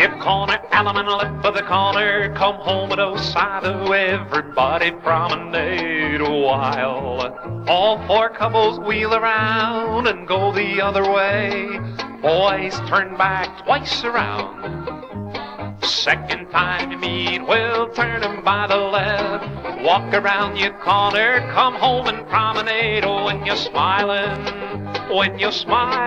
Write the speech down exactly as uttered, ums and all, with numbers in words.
Hip corner, element, lip of the corner, come home at O side of everybody promenade a while. All four couples wheel around and go the other way. Boys turn back twice around. Second time you meet, well, turn 'em by the left. Walk around your corner, come home and promenade. Oh, when you're smiling, when you're smiling.